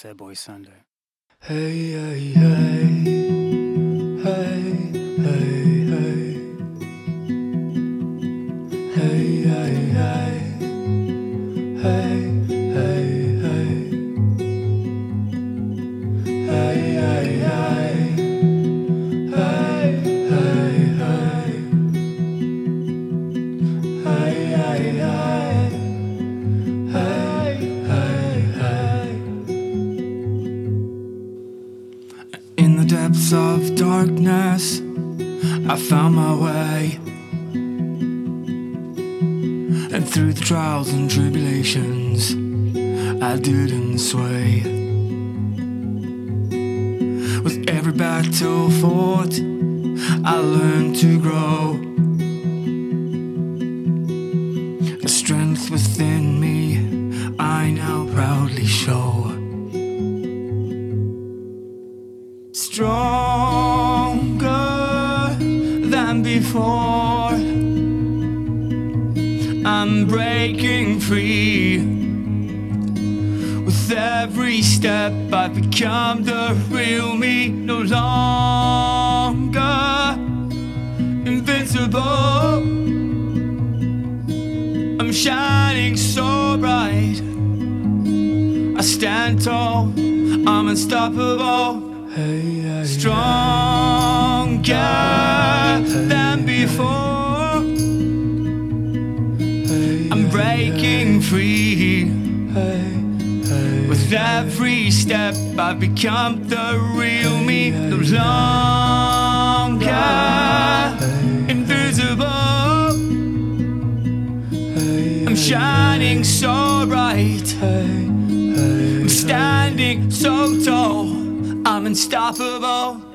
Sad Boy Sunday. Hey, hey, hey, hey, hey, hey, hey, hey, hey, hey, hey, hey, In the depths of darkness, I found my way, and through the trials and tribulations, I didn't sway. With every battle fought, I learned to grow. A strength within me, I now proudly show. Stronger than before, I'm breaking free. With every step I've become the real me, no longer invincible. I'm shining so bright, I stand tall, I'm unstoppable. Stronger than before, I'm breaking free. With every step I've become the real me, no longer invisible. I'm shining so bright, I'm standing so tall, I'm unstoppable.